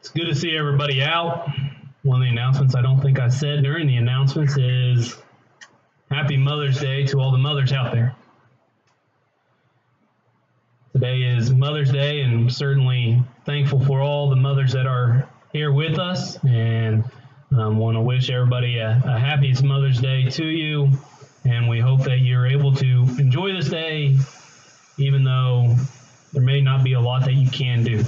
It's good to see everybody out. One of the announcements I don't think I said during the announcements is Happy Mother's Day to all the mothers out there. Today is Mother's Day, and I'm certainly thankful for all the mothers that are here with us, and want to wish everybody a happy Mother's Day to you, and we hope that you're able to enjoy this day, even though there may not be a lot that you can do.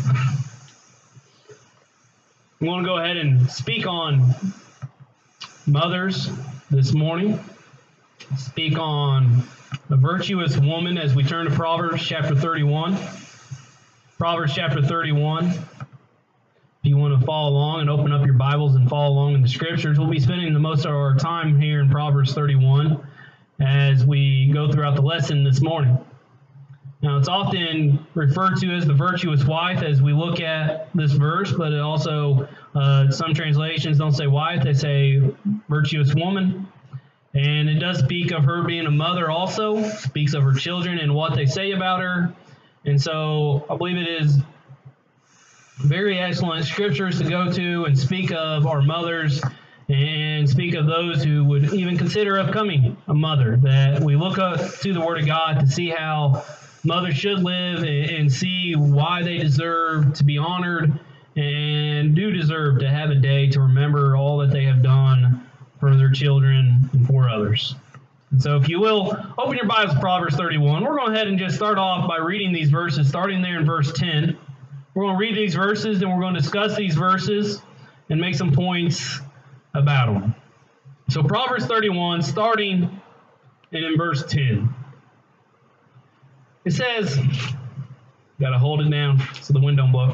I want to go ahead and speak on mothers this morning. Speak on a virtuous woman as we turn to Proverbs chapter 31. Proverbs chapter 31. If you want to follow along and open up your Bibles and follow along in the scriptures, we'll be spending the most of our time here in Proverbs 31 as we go throughout the lesson this morning. Now, it's often referred to as the virtuous wife as we look at this verse, but it also, some translations don't say wife, they say virtuous woman. And it does speak of her being a mother also, speaks of her children and what they say about her. And so I believe it is very excellent scriptures to go to and speak of our mothers and speak of those who would even consider becoming a mother, that we look up to the Word of God to see how mothers should live and see why they deserve to be honored and do deserve to have a day to remember all that they have done for their children and for others. And so if you will, open your Bibles to Proverbs 31. We're going to go ahead and just start off by reading these verses, starting there in verse 10. We're going to read these verses, and we're going to discuss these verses and make some points about them. So Proverbs 31, starting in verse 10. It says, got to hold it down so the wind don't blow.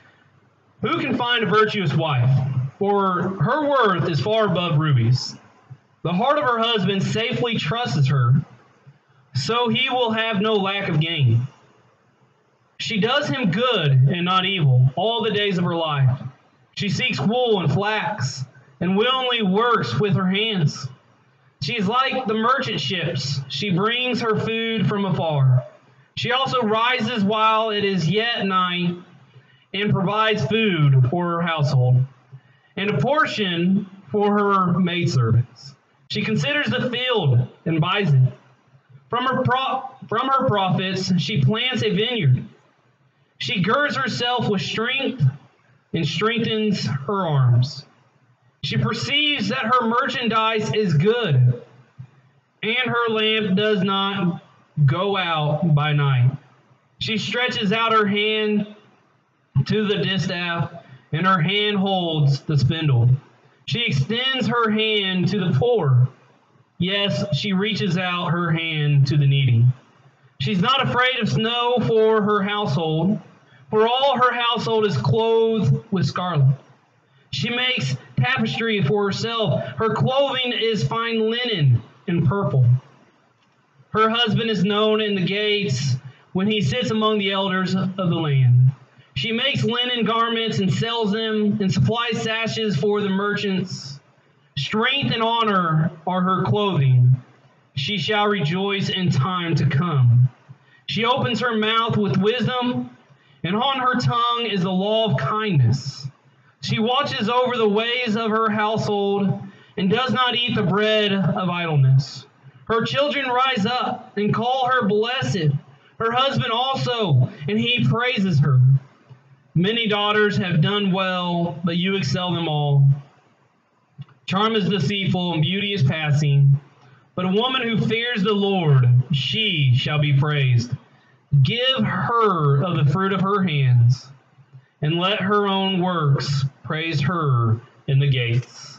Who can find a virtuous wife? For her worth is far above rubies. The heart of her husband safely trusts her, so he will have no lack of gain. She does him good and not evil all the days of her life. She seeks wool and flax and willingly works with her hands. She is like the merchant ships. She brings her food from afar. She also rises while it is yet night and provides food for her household and a portion for her maidservants. She considers the field and buys it. From her profits, she plants a vineyard. She girds herself with strength and strengthens her arms. She perceives that her merchandise is good, and her lamp does not go out by night. She stretches out her hand to the distaff, and her hand holds the spindle. She extends her hand to the poor. Yes, she reaches out her hand to the needy. She's not afraid of snow for her household, for all her household is clothed with scarlet. She makes tapestry for herself. Her clothing is fine linen and purple. Her husband is known in the gates when he sits among the elders of the land. She makes linen garments and sells them and supplies sashes for the merchants. Strength and honor are her clothing. She shall rejoice in time to come. She opens her mouth with wisdom, and on her tongue is the law of kindness. She watches over the ways of her household and does not eat the bread of idleness. Her children rise up and call her blessed. Her husband also, and he praises her. Many daughters have done well, but you excel them all. Charm is deceitful and beauty is passing, but a woman who fears the Lord, she shall be praised. Give her of the fruit of her hands, and let her own works praise her in the gates.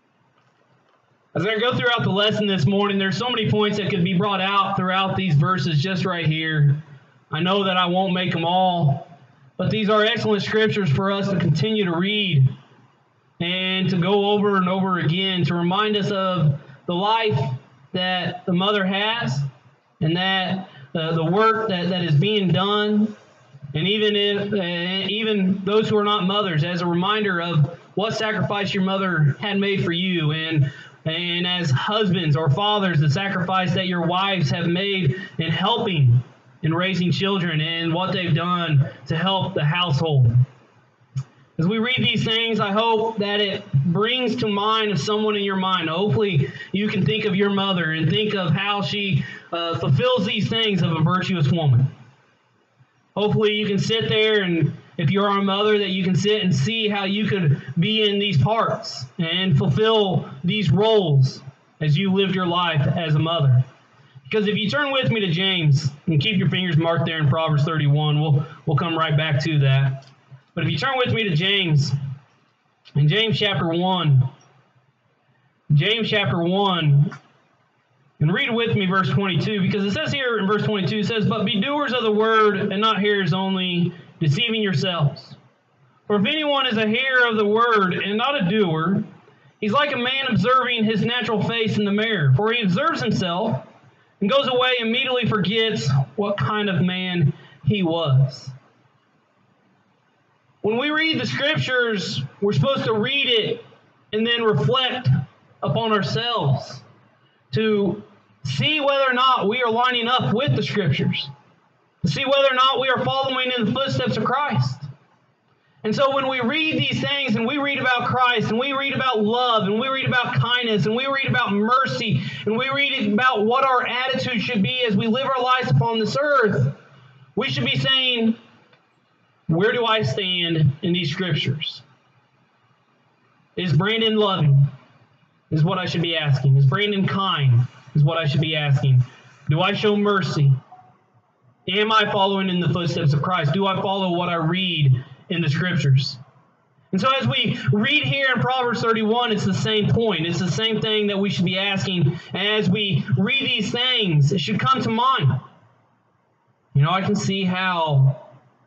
As I go throughout the lesson this morning, there's so many points that could be brought out throughout these verses just right here. I know that I won't make them all, but these are excellent scriptures for us to continue to read and to go over and over again to remind us of the life that the mother has and that the work that is being done. And even those who are not mothers, as a reminder of what sacrifice your mother had made for you, and as husbands or fathers, the sacrifice that your wives have made in helping in raising children and what they've done to help the household. As we read these things, I hope that it brings to mind of someone in your mind. Hopefully, you can think of your mother and think of how she fulfills these things of a virtuous woman. Hopefully, you can sit there and, if you're our mother, that you can sit and see how you could be in these parts and fulfill these roles as you lived your life as a mother. Because if you turn with me to James, and keep your fingers marked there in Proverbs 31, we'll come right back to that. But if you turn with me to James, in James chapter 1, and read with me verse 22, because it says here in verse 22, it says, "But be doers of the word, and not hearers only, deceiving yourselves. For if anyone is a hearer of the word, and not a doer, he's like a man observing his natural face in the mirror. For he observes himself, and goes away and immediately forgets what kind of man he was." When we read the Scriptures, we're supposed to read it and then reflect upon ourselves to see whether or not we are lining up with the Scriptures, to see whether or not we are following in the footsteps of Christ. And so when we read these things and we read about Christ and we read about love and we read about kindness and we read about mercy and we read about what our attitude should be as we live our lives upon this earth, we should be saying, where do I stand in these Scriptures? Is Brandon loving? Is what I should be asking. Is Brandon kind? Is what I should be asking. Do I show mercy? Am I following in the footsteps of Christ? Do I follow what I read in the Scriptures? And so as we read here in Proverbs 31, it's the same point. It's the same thing that we should be asking. As we read these things, it should come to mind. I can see how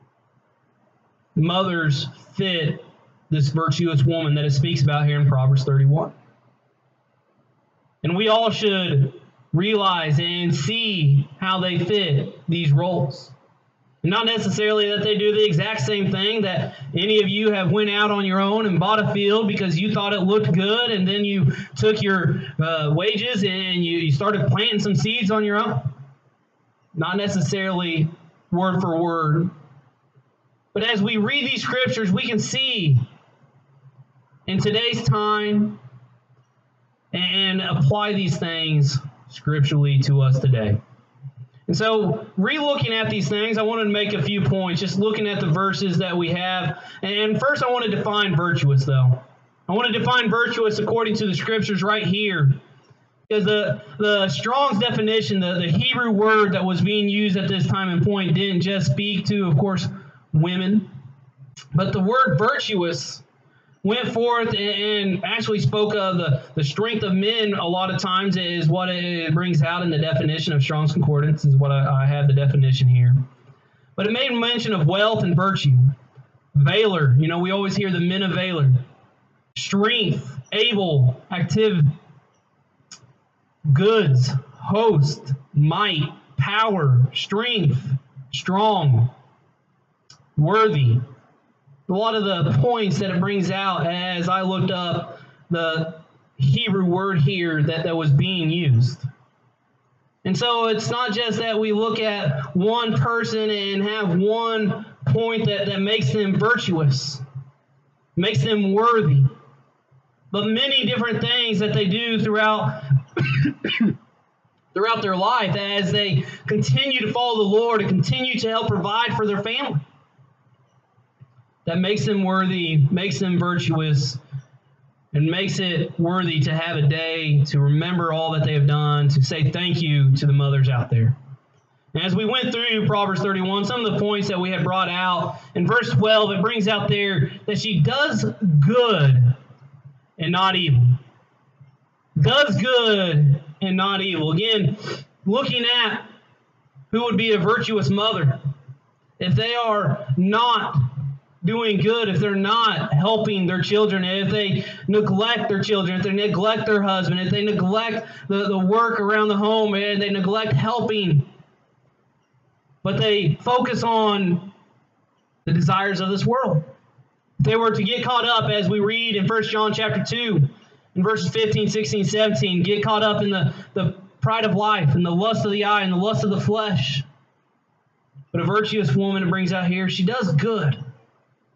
mothers fit this virtuous woman that it speaks about here in Proverbs 31. And we all should realize and see how they fit these roles. Not necessarily that they do the exact same thing, that any of you have went out on your own and bought a field because you thought it looked good, and then you took your wages and you started planting some seeds on your own. Not necessarily word for word. But as we read these Scriptures, we can see in today's time and apply these things scripturally to us today. And so, re-looking at these things, I wanted to make a few points, just looking at the verses that we have. And first, I want to define virtuous, though. I want to define virtuous according to the Scriptures right here. Because the Strong's definition, the Hebrew word that was being used at this time and point, didn't just speak to, of course, women. But the word virtuous went forth and actually spoke of the strength of men a lot of times, is what it brings out in the definition of Strong's Concordance, is what I have the definition here. But it made mention of wealth and virtue. Valor, we always hear the men of valor. Strength, able, active, goods, host, might, power, strength, strong, worthy. A lot of the points that it brings out as I looked up the Hebrew word here that was being used. And so it's not just that we look at one person and have one point that makes them virtuous, makes them worthy, but many different things that they do throughout their life as they continue to follow the Lord and continue to help provide for their family. That makes them worthy, makes them virtuous, and makes it worthy to have a day to remember all that they have done, to say thank you to the mothers out there. And as we went through Proverbs 31, some of the points that we had brought out, in verse 12, it brings out there that she does good and not evil. Does good and not evil. Again, looking at who would be a virtuous mother. If they are not doing good, if they're not helping their children, if they neglect their children, if they neglect their husband, if they neglect the work around the home, and they neglect helping, but they focus on the desires of this world. If they were to get caught up, as we read in 1 John chapter 2, in verses 15, 16, 17, get caught up in the pride of life and the lust of the eye and the lust of the flesh. But a virtuous woman, it brings out here, she does good.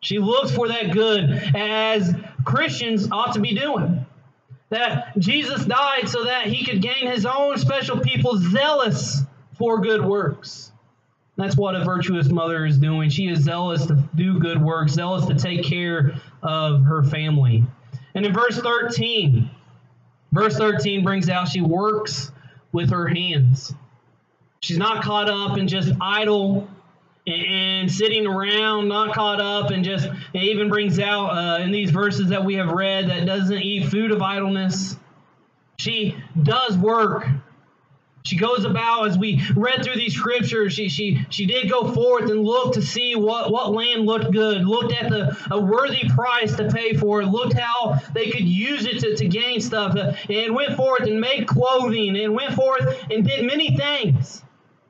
She looks for that good, as Christians ought to be doing. That Jesus died so that he could gain his own special people zealous for good works. That's what a virtuous mother is doing. She is zealous to do good works, zealous to take care of her family. And in verse 13 brings out she works with her hands. She's not caught up in just idle and sitting around, not caught up and just, it even brings out in these verses that we have read that doesn't eat food of idleness. She does work. She goes about, as we read through these scriptures, she did go forth and look to see what land looked good, looked at a worthy price to pay for it, looked how they could use it to gain stuff, and went forth and made clothing, and went forth and did many things.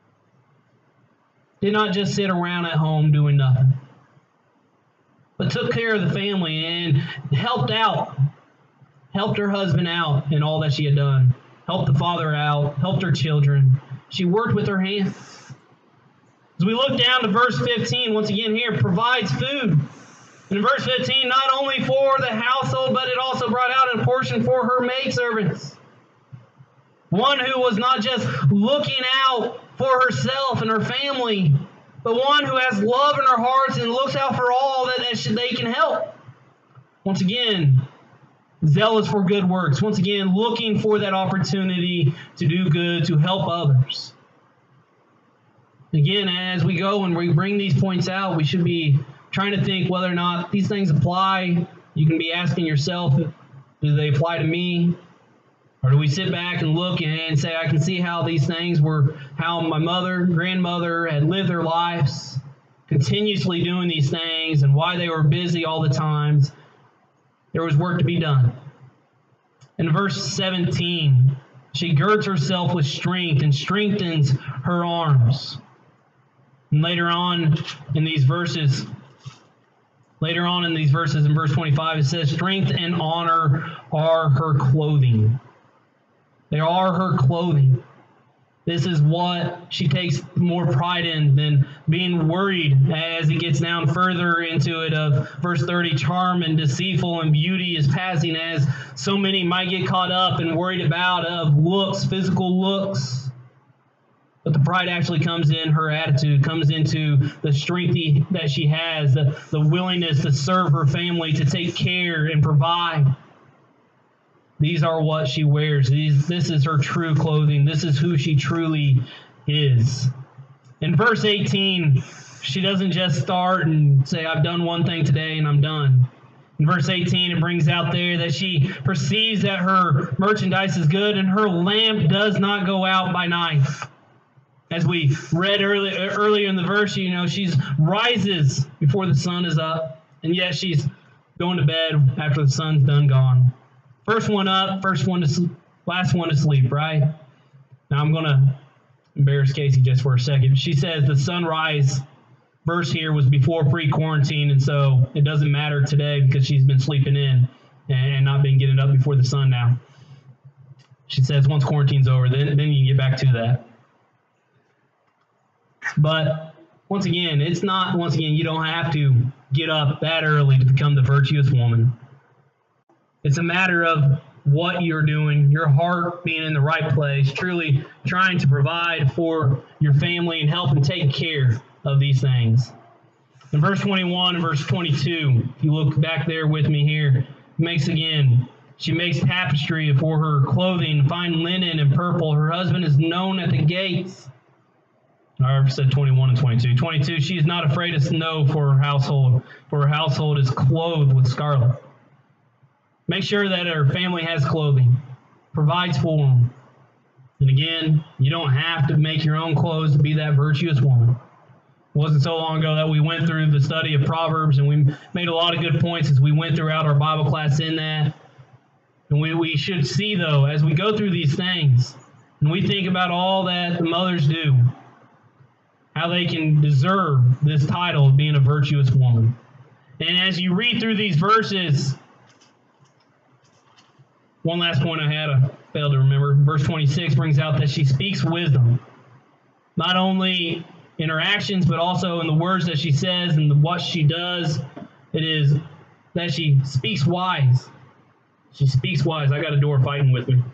Did not just sit around at home doing nothing, but took care of the family and helped her husband out in all that she had done, helped the father out, helped her children. She worked with her hands. As we look down to verse 15, once again here, provides food. And in verse 15, not only for the household, but it also brought out a portion for her maidservants. One who was not just looking out for herself and her family, but one who has love in her heart and looks out for all that they can help. Once again, zealous for good works. Once again, looking for that opportunity to do good, to help others. Again, as we go and we bring these points out, we should be trying to think whether or not these things apply. You can be asking yourself, do they apply to me? Or do we sit back and look and say, I can see how these things were, how my mother, grandmother had lived their lives, continuously doing these things, and why they were busy all the times. There was work to be done. In verse 17, she girds herself with strength and strengthens her arms. And later on in these verses, in verse 25, it says, strength and honor are her clothing. They are her clothing. This is what she takes more pride in than being worried as it gets down further into it of verse 30, charm and deceitful and beauty is passing, as so many might get caught up and worried about of looks, physical looks. But the pride actually comes in her attitude, comes into the strength that she has, the willingness to serve her family, to take care and provide. These are what she wears. This is her true clothing. This is who she truly is. In verse 18, she doesn't just start and say, I've done one thing today and I'm done. In verse 18, it brings out there that she perceives that her merchandise is good and her lamp does not go out by night. As we read earlier in the verse, she rises before the sun is up, and yet she's going to bed after the sun's done gone. First one up, first one to sleep, last one to sleep, right? Now I'm going to embarrass Casey just for a second. She says the sunrise verse here was before pre-quarantine, and so it doesn't matter today because she's been sleeping in and not been getting up before the sun now. She says once quarantine's over, then you can get back to that. But once again, you don't have to get up that early to become the virtuous woman. It's a matter of what you're doing, your heart being in the right place, truly trying to provide for your family and help and take care of these things. In verse 21 and verse 22, if you look back there with me here, she makes tapestry for her clothing, fine linen and purple. Her husband is known at the gates. I said 21 and 22. 22, she is not afraid of snow for her household is clothed with scarlet. Make sure that her family has clothing, provides for them. And again, you don't have to make your own clothes to be that virtuous woman. It wasn't so long ago that we went through the study of Proverbs, and we made a lot of good points as we went throughout our Bible class in that. And we should see, though, as we go through these things, and we think about all that the mothers do, how they can deserve this title of being a virtuous woman. And as you read through these verses, one last point I failed to remember. Verse 26 brings out that she speaks wisdom, not only in her actions, but also in the words that she says and what she does. It is that she speaks wise. She speaks wise. I got a door fighting with me.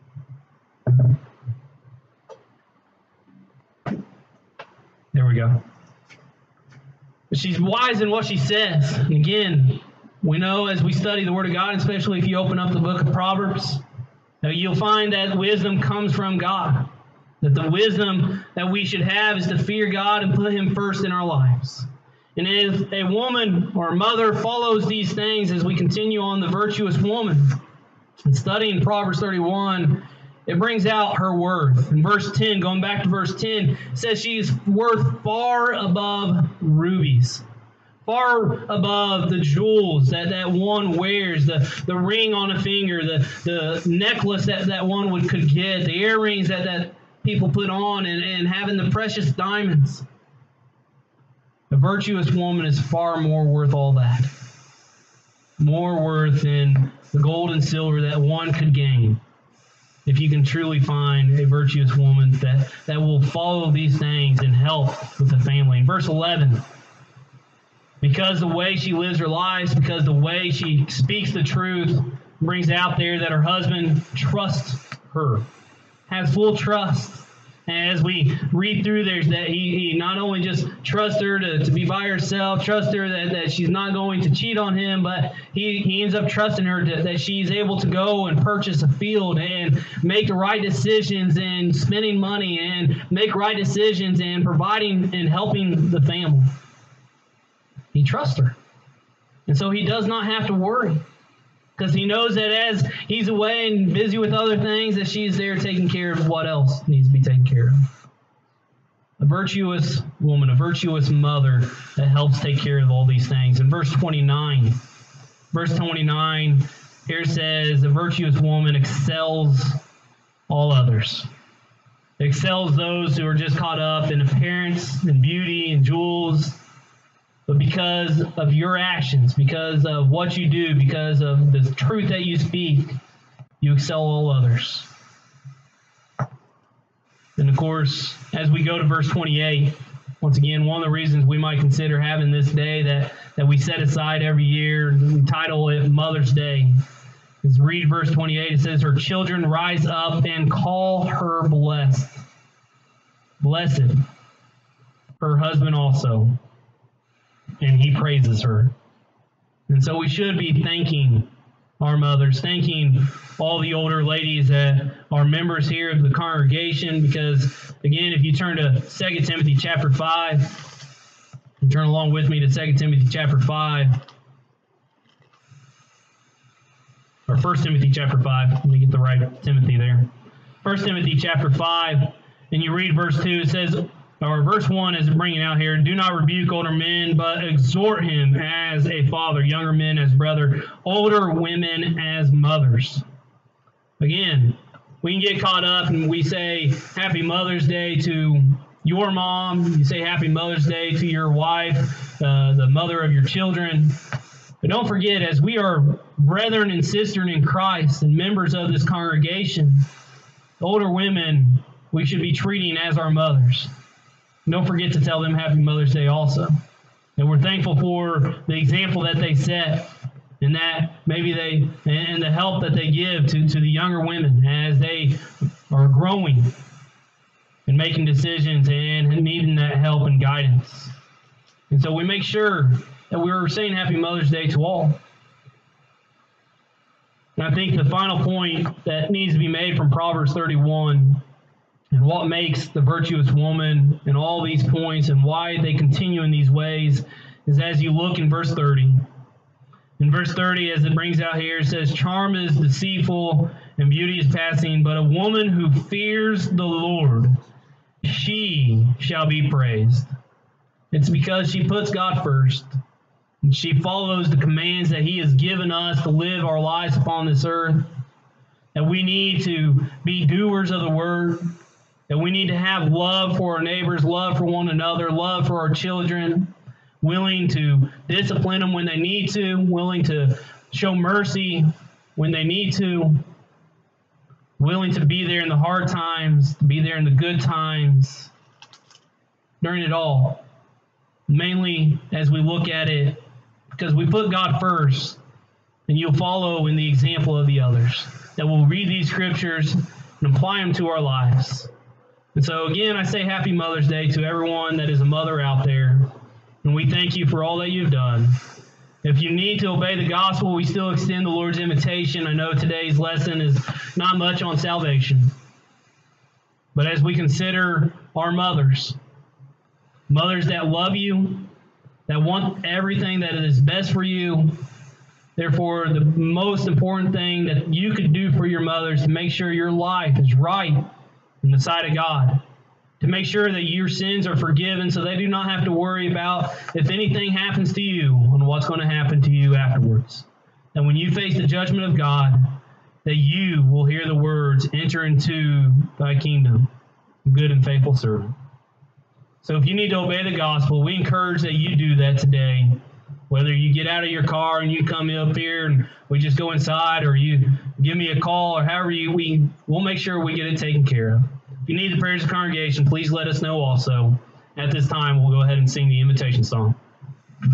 There we go. But she's wise in what she says. And again, we know as we study the Word of God, especially if you open up the book of Proverbs, that you'll find that wisdom comes from God. That the wisdom that we should have is to fear God and put Him first in our lives. And if a woman or a mother follows these things as we continue on the virtuous woman, and studying Proverbs 31, it brings out her worth. In verse 10, going back to verse 10, it says she's worth far above rubies, far above the jewels that one wears, the ring on a finger, the necklace that one could get, the earrings that people put on, and having the precious diamonds. A virtuous woman is far more worth all that. More worth than the gold and silver that one could gain. If you can truly find a virtuous woman that will follow these things and help with the family. In verse 11, because the way she lives her life, because the way she speaks the truth, brings out there that her husband trusts her, has full trust. And as we read through there, that he not only just trusts her to be by herself, trusts her that she's not going to cheat on him, but he ends up trusting her that she's able to go and purchase a field and make the right decisions and spending money and make right decisions and providing and helping the family. He trusts her. And so he does not have to worry. Because he knows that as he's away and busy with other things, that she's there taking care of what else needs to be taken care of. A virtuous woman, a virtuous mother that helps take care of all these things. In verse 29, here says, a virtuous woman excels all others. Excels those who are just caught up in appearance and beauty and jewels. But because of your actions, because of what you do, because of the truth that you speak, you excel all others. And of course, as we go to verse 28, once again, one of the reasons we might consider having this day that we set aside every year, we title it Mother's Day, is read verse 28. It says, her children rise up and call her blessed. Blessed. Her husband also. And he praises her. And so we should be thanking our mothers, thanking all the older ladies that are members here of the congregation, because, again, if you turn to 2 Timothy chapter 5, and turn along with me to 2 Timothy chapter 5, or 1 Timothy chapter 5, let me get the right Timothy there. 1 Timothy chapter 5, and you read verse 2, it says, or verse 1 is bringing out here, do not rebuke older men, but exhort him as a father, younger men as brother, older women as mothers. Again, we can get caught up and we say Happy Mother's Day to your mom. You say Happy Mother's Day to your wife, the mother of your children. But don't forget, as we are brethren and sisters in Christ and members of this congregation, older women we should be treating as our mothers. Don't forget to tell them Happy Mother's Day also. And we're thankful for the example that they set and that maybe and the help that they give to the younger women as they are growing and making decisions and needing that help and guidance. And so we make sure that we're saying Happy Mother's Day to all. And I think the final point that needs to be made from Proverbs 31 and what makes the virtuous woman and all these points and why they continue in these ways is as you look in verse 30. In verse 30, as it brings out here, it says, charm is deceitful and beauty is passing, but a woman who fears the Lord, she shall be praised. It's because she puts God first. And she follows the commands that He has given us to live our lives upon this earth. That we need to be doers of the word. That we need to have love for our neighbors, love for one another, love for our children, willing to discipline them when they need to, willing to show mercy when they need to, willing to be there in the hard times, to be there in the good times, during it all. Mainly, as we look at it, because we put God first, and you'll follow in the example of the others, that will read these scriptures and apply them to our lives. And so again, I say Happy Mother's Day to everyone that is a mother out there, and we thank you for all that you've done. If you need to obey the gospel, we still extend the Lord's invitation. I know today's lesson is not much on salvation, but as we consider our mothers that love you, that want everything that is best for you, therefore the most important thing that you could do for your mothers to make sure your life is right in the sight of God, to make sure that your sins are forgiven so they do not have to worry about if anything happens to you and what's going to happen to you afterwards. And when you face the judgment of God, that you will hear the words, "Enter into thy kingdom, good and faithful servant." So if you need to obey the gospel, we encourage that you do that today. Whether you get out of your car and you come up here and we just go inside, or you give me a call, or however we'll make sure we get it taken care of. If you need the prayers of the congregation, please let us know also. At this time, we'll go ahead and sing the invitation song.